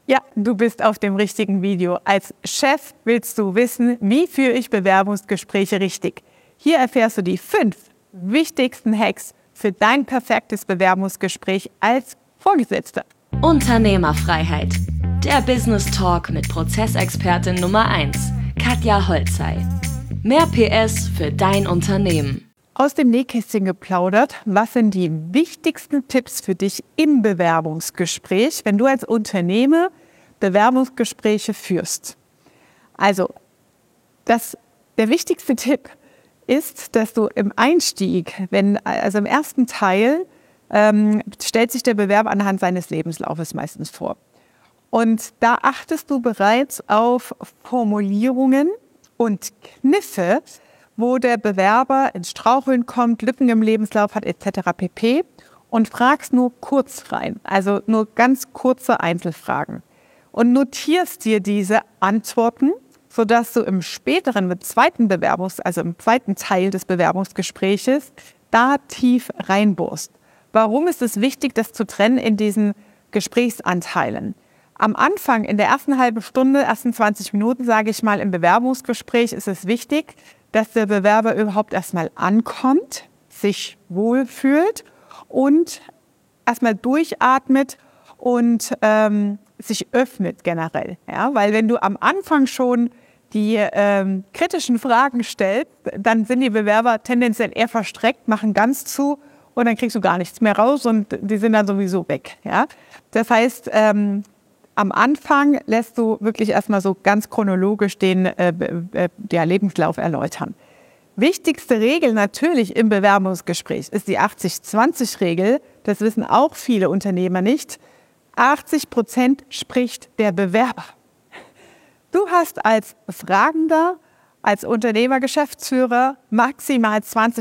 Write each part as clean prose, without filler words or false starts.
Ja, du bist auf dem richtigen Video. Als Chef willst du wissen, wie führe ich Bewerbungsgespräche richtig. Hier erfährst du die 5 wichtigsten Hacks für dein perfektes Bewerbungsgespräch als Vorgesetzter. Unternehmerfreiheit. Der Business Talk mit Prozessexpertin Nummer 1, Katja Holzei. Mehr PS für dein Unternehmen. Aus dem Nähkästchen geplaudert, was sind die wichtigsten Tipps für dich im Bewerbungsgespräch, wenn du als Unternehmer Bewerbungsgespräche führst? Also, der wichtigste Tipp ist, dass du im Einstieg, im ersten Teil, stellt sich der Bewerber anhand seines Lebenslaufes meistens vor. Und da achtest du bereits auf Formulierungen und Kniffe, wo der Bewerber ins Straucheln kommt, Lücken im Lebenslauf hat etc. pp. Und fragst nur kurz rein, also nur ganz kurze Einzelfragen. Und notierst dir diese Antworten, sodass du im zweiten Teil des Bewerbungsgespräches da tief reinbohrst. Warum ist es wichtig, das zu trennen in diesen Gesprächsanteilen? Am Anfang, in der ersten halben Stunde, ersten 20 Minuten, sage ich mal, im Bewerbungsgespräch ist es wichtig, dass der Bewerber überhaupt erstmal ankommt, sich wohlfühlt und erstmal durchatmet und sich öffnet generell. Ja? Weil wenn du am Anfang schon die kritischen Fragen stellst, dann sind die Bewerber tendenziell eher verstreckt, machen ganz zu und dann kriegst du gar nichts mehr raus und die sind dann sowieso weg. Ja? Das heißt, am Anfang lässt du wirklich erstmal so ganz chronologisch den Lebenslauf erläutern. Wichtigste Regel natürlich im Bewerbungsgespräch ist die 80-20-Regel. Das wissen auch viele Unternehmer nicht. 80% spricht der Bewerber. Du hast als Fragender, als Unternehmer, Geschäftsführer maximal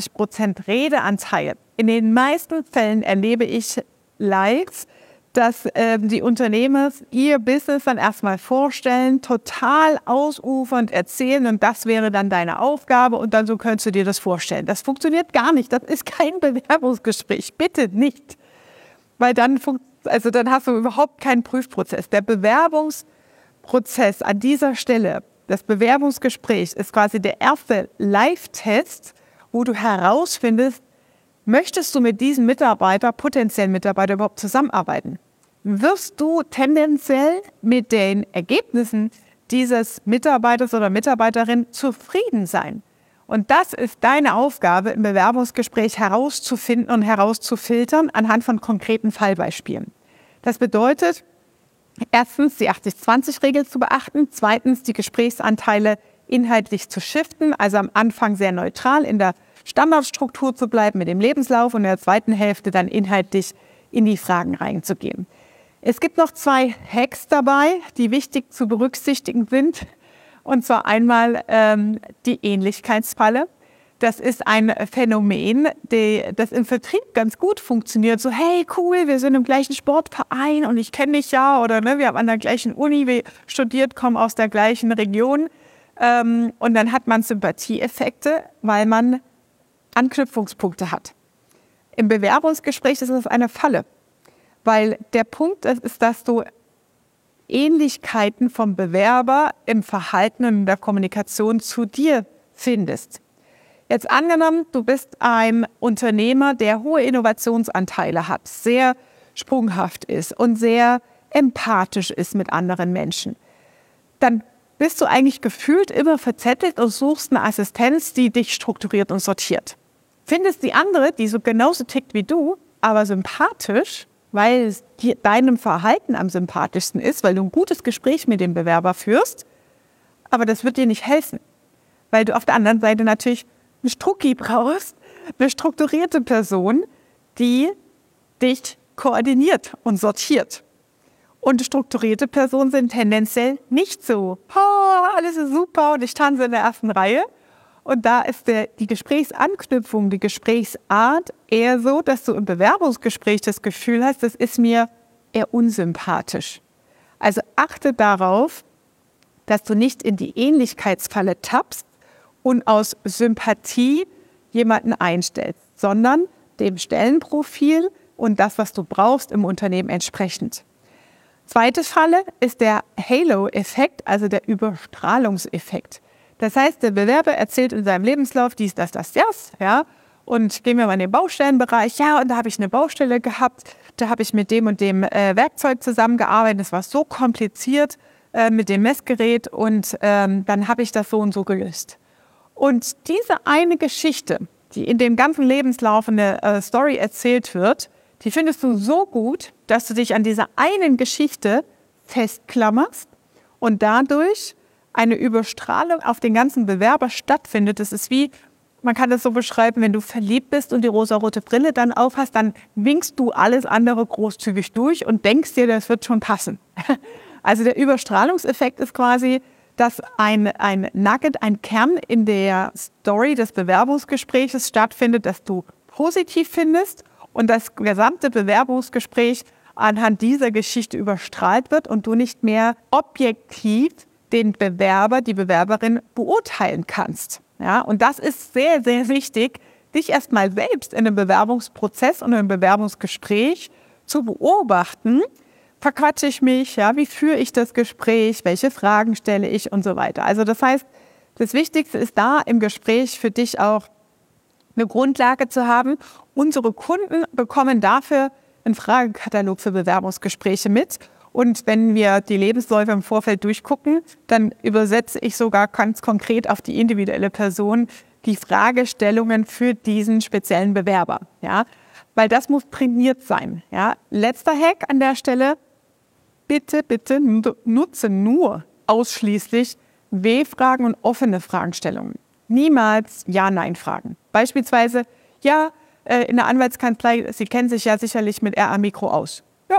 20% Redeanteil. In den meisten Fällen erlebe ich live, dass die Unternehmer ihr Business dann erstmal vorstellen, total ausufernd erzählen und das wäre dann deine Aufgabe und dann so könntest du dir das vorstellen. Das funktioniert gar nicht, das ist kein Bewerbungsgespräch, bitte nicht. Weil dann hast du überhaupt keinen Prüfprozess. Der Bewerbungsprozess an dieser Stelle, das Bewerbungsgespräch ist quasi der erste Live-Test, wo du herausfindest, möchtest du mit diesem potenziellen Mitarbeiter überhaupt zusammenarbeiten? Wirst du tendenziell mit den Ergebnissen dieses Mitarbeiters oder Mitarbeiterin zufrieden sein? Und das ist deine Aufgabe im Bewerbungsgespräch herauszufinden und herauszufiltern anhand von konkreten Fallbeispielen. Das bedeutet, erstens die 80-20-Regel zu beachten, zweitens die Gesprächsanteile inhaltlich zu shiften, also am Anfang sehr neutral in der Standardstruktur zu bleiben mit dem Lebenslauf und in der zweiten Hälfte dann inhaltlich in die Fragen reinzugehen. Es gibt noch 2 Hacks dabei, die wichtig zu berücksichtigen sind. Und zwar einmal die Ähnlichkeitsfalle. Das ist ein Phänomen, das im Vertrieb ganz gut funktioniert. So, hey, cool, wir sind im gleichen Sportverein und ich kenne dich ja. Oder wir haben an der gleichen Uni studiert, kommen aus der gleichen Region. Und dann hat man Sympathieeffekte, weil man Anknüpfungspunkte hat. Im Bewerbungsgespräch ist es eine Falle, weil der Punkt ist, dass du Ähnlichkeiten vom Bewerber im Verhalten und in der Kommunikation zu dir findest. Jetzt angenommen, du bist ein Unternehmer, der hohe Innovationsanteile hat, sehr sprunghaft ist und sehr empathisch ist mit anderen Menschen. Dann bist du eigentlich gefühlt immer verzettelt und suchst eine Assistenz, die dich strukturiert und sortiert. Findest die andere, die so genauso tickt wie du, aber sympathisch, weil es deinem Verhalten am sympathischsten ist, weil du ein gutes Gespräch mit dem Bewerber führst, aber das wird dir nicht helfen, weil du auf der anderen Seite natürlich einen Strucki brauchst, eine strukturierte Person, die dich koordiniert und sortiert. Und strukturierte Personen sind tendenziell nicht so, alles ist super und ich tanze in der ersten Reihe. Und da ist die Gesprächsanknüpfung, die Gesprächsart eher so, dass du im Bewerbungsgespräch das Gefühl hast, das ist mir eher unsympathisch. Also achte darauf, dass du nicht in die Ähnlichkeitsfalle tappst und aus Sympathie jemanden einstellst, sondern dem Stellenprofil und das, was du brauchst im Unternehmen entsprechend. Zweite Falle ist der Halo-Effekt, also der Überstrahlungseffekt. Das heißt, der Bewerber erzählt in seinem Lebenslauf dies, das, ja. Und gehen wir mal in den Baustellenbereich. Ja, und da habe ich eine Baustelle gehabt, da habe ich mit dem und dem Werkzeug zusammengearbeitet. Das war so kompliziert mit dem Messgerät und dann habe ich das so und so gelöst. Und diese eine Geschichte, die in dem ganzen Lebenslauf in der Story erzählt wird, die findest du so gut, dass du dich an dieser einen Geschichte festklammerst und dadurch eine Überstrahlung auf den ganzen Bewerber stattfindet. Das ist wie, man kann das so beschreiben, wenn du verliebt bist und die rosarote Brille dann aufhast, dann winkst du alles andere großzügig durch und denkst dir, das wird schon passen. Also der Überstrahlungseffekt ist quasi, dass ein Nugget, ein Kern in der Story des Bewerbungsgesprächs stattfindet, das du positiv findest und das gesamte Bewerbungsgespräch anhand dieser Geschichte überstrahlt wird und du nicht mehr objektiv den Bewerber, die Bewerberin beurteilen kannst. Ja, und das ist sehr, sehr wichtig, dich erstmal selbst in einem Bewerbungsprozess und einem Bewerbungsgespräch zu beobachten. Verquatsche ich mich? Ja, wie führe ich das Gespräch? Welche Fragen stelle ich und so weiter? Also das heißt, das Wichtigste ist da im Gespräch für dich auch eine Grundlage zu haben. Unsere Kunden bekommen dafür einen Fragekatalog für Bewerbungsgespräche mit. Und wenn wir die Lebensläufe im Vorfeld durchgucken, dann übersetze ich sogar ganz konkret auf die individuelle Person die Fragestellungen für diesen speziellen Bewerber. Ja? Weil das muss trainiert sein. Ja? Letzter Hack an der Stelle, bitte nutze nur ausschließlich W-Fragen und offene Fragestellungen. Niemals Ja-Nein-Fragen. Beispielsweise, ja, in der Anwaltskanzlei, Sie kennen sich ja sicherlich mit RA-Mikro aus.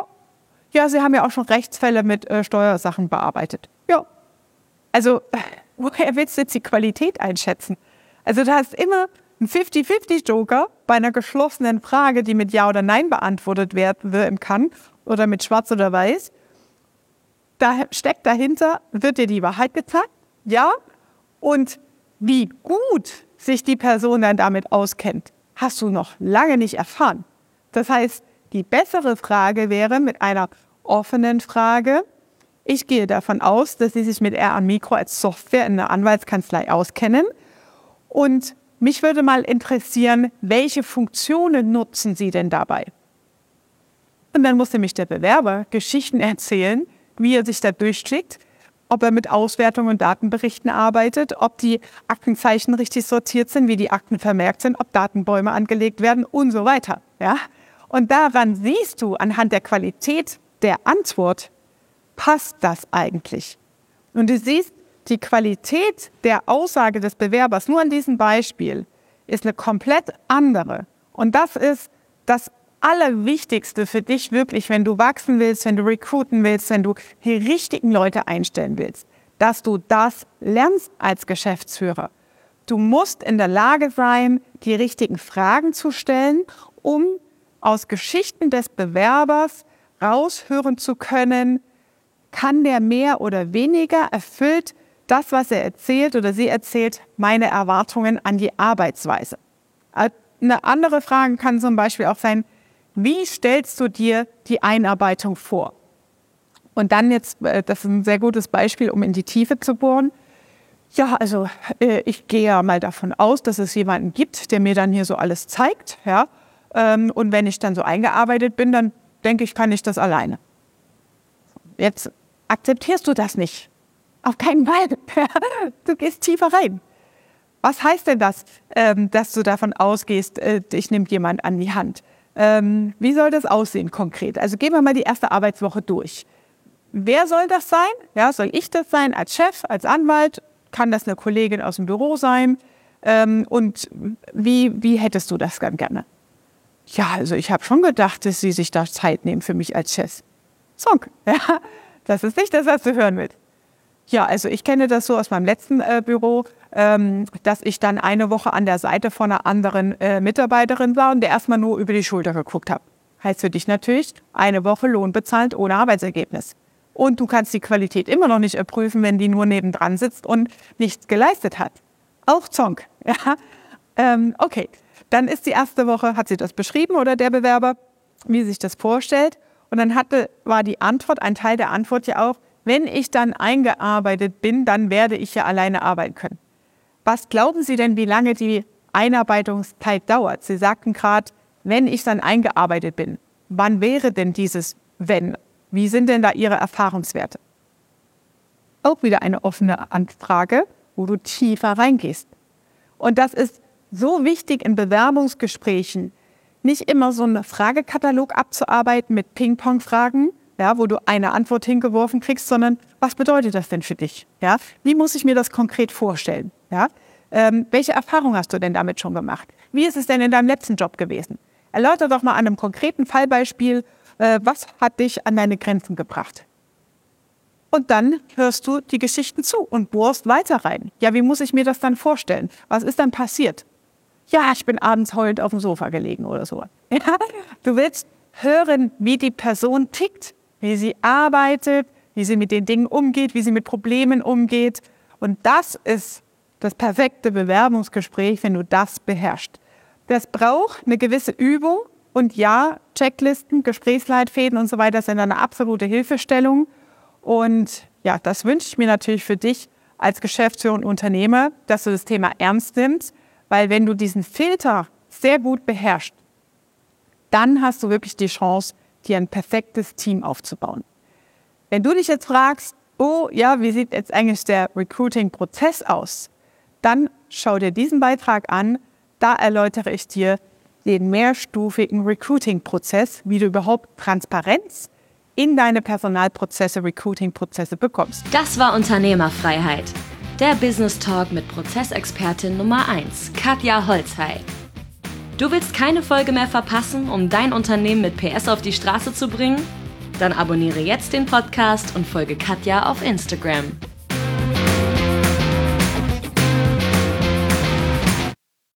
Ja, Sie haben ja auch schon Rechtsfälle mit Steuersachen bearbeitet. Ja. Also, woher willst du jetzt die Qualität einschätzen? Also, du hast immer einen 50-50-Joker bei einer geschlossenen Frage, die mit Ja oder Nein beantwortet werden kann oder mit Schwarz oder Weiß. Da steckt dahinter, wird dir die Wahrheit gezeigt? Ja. Und wie gut sich die Person dann damit auskennt, hast du noch lange nicht erfahren. Das heißt, die bessere Frage wäre mit einer offenen Frage. Ich gehe davon aus, dass Sie sich mit RA-Mikro als Software in der Anwaltskanzlei auskennen. Und mich würde mal interessieren, welche Funktionen nutzen Sie denn dabei? Und dann muss nämlich der Bewerber Geschichten erzählen, wie er sich da durchklickt, ob er mit Auswertungen und Datenberichten arbeitet, ob die Aktenzeichen richtig sortiert sind, wie die Akten vermerkt sind, ob Datenbäume angelegt werden und so weiter. Ja? Und daran siehst du anhand der Qualität der Antwort, passt das eigentlich? Und du siehst, die Qualität der Aussage des Bewerbers, nur an diesem Beispiel, ist eine komplett andere. Und das ist das Allerwichtigste für dich wirklich, wenn du wachsen willst, wenn du recruiten willst, wenn du die richtigen Leute einstellen willst, dass du das lernst als Geschäftsführer. Du musst in der Lage sein, die richtigen Fragen zu stellen, um aus Geschichten des Bewerbers raushören zu können, kann der mehr oder weniger, erfüllt das, was er erzählt oder sie erzählt, meine Erwartungen an die Arbeitsweise. Eine andere Frage kann zum Beispiel auch sein, wie stellst du dir die Einarbeitung vor? Und dann jetzt, das ist ein sehr gutes Beispiel, um in die Tiefe zu bohren. Ja, also ich gehe ja mal davon aus, dass es jemanden gibt, der mir dann hier so alles zeigt. Ja? Und wenn ich dann so eingearbeitet bin, dann denke ich, kann ich das alleine. Jetzt akzeptierst du das nicht. Auf keinen Fall. Du gehst tiefer rein. Was heißt denn das, dass du davon ausgehst, dich nimmt jemand an die Hand? Wie soll das aussehen konkret? Also gehen wir mal die erste Arbeitswoche durch. Wer soll das sein? Ja, soll ich das sein als Chef, als Anwalt? Kann das eine Kollegin aus dem Büro sein? Und wie hättest du das dann gerne? Ja, also ich habe schon gedacht, dass Sie sich da Zeit nehmen für mich als Chef. Zonk. Ja, das ist nicht das, was du hören willst. Ja, also ich kenne das so aus meinem letzten Büro, dass ich dann eine Woche an der Seite von einer anderen Mitarbeiterin war und der erstmal nur über die Schulter geguckt habe. Heißt für dich natürlich, eine Woche Lohn bezahlt ohne Arbeitsergebnis. Und du kannst die Qualität immer noch nicht prüfen, wenn die nur nebendran sitzt und nichts geleistet hat. Auch Zonk. Ja? Okay, dann ist die erste Woche, hat sie das beschrieben oder der Bewerber, wie sie sich das vorstellt. Und Und dann war die Antwort, ein Teil der Antwort ja auch, wenn ich dann eingearbeitet bin, dann werde ich ja alleine arbeiten können. Was glauben Sie denn, wie lange die Einarbeitungszeit dauert? Sie sagten gerade, wenn ich dann eingearbeitet bin. Wann wäre denn dieses wenn? Wie sind denn da Ihre Erfahrungswerte? Auch wieder eine offene Anfrage, wo du tiefer reingehst. Und das ist so wichtig in Bewerbungsgesprächen, nicht immer so einen Fragekatalog abzuarbeiten mit Ping-Pong-Fragen, ja, wo du eine Antwort hingeworfen kriegst, sondern was bedeutet das denn für dich? Ja? Wie muss ich mir das konkret vorstellen? Ja? Welche Erfahrung hast du denn damit schon gemacht? Wie ist es denn in deinem letzten Job gewesen? Erläutere doch mal an einem konkreten Fallbeispiel, was hat dich an deine Grenzen gebracht? Und dann hörst du die Geschichten zu und bohrst weiter rein. Ja, wie muss ich mir das dann vorstellen? Was ist dann passiert? Ja, ich bin abends heulend auf dem Sofa gelegen oder so. Ja? Du willst hören, wie die Person tickt, wie sie arbeitet, wie sie mit den Dingen umgeht, wie sie mit Problemen umgeht. Und das ist das perfekte Bewerbungsgespräch, wenn du das beherrschst. Das braucht eine gewisse Übung und ja, Checklisten, Gesprächsleitfäden und so weiter sind eine absolute Hilfestellung. Und ja, das wünsche ich mir natürlich für dich als Geschäftsführer und Unternehmer, dass du das Thema ernst nimmst, weil wenn du diesen Filter sehr gut beherrschst, dann hast du wirklich die Chance, dir ein perfektes Team aufzubauen. Wenn du dich jetzt fragst, oh ja, wie sieht jetzt eigentlich der Recruiting-Prozess aus? Dann schau dir diesen Beitrag an, da erläutere ich dir den mehrstufigen Recruiting-Prozess, wie du überhaupt Transparenz in deine Personalprozesse, Recruiting-Prozesse bekommst. Das war Unternehmerfreiheit. Der Business Talk mit Prozessexpertin Nummer 1, Katja Holzhey. Du willst keine Folge mehr verpassen, um dein Unternehmen mit PS auf die Straße zu bringen? Dann abonniere jetzt den Podcast und folge Katja auf Instagram.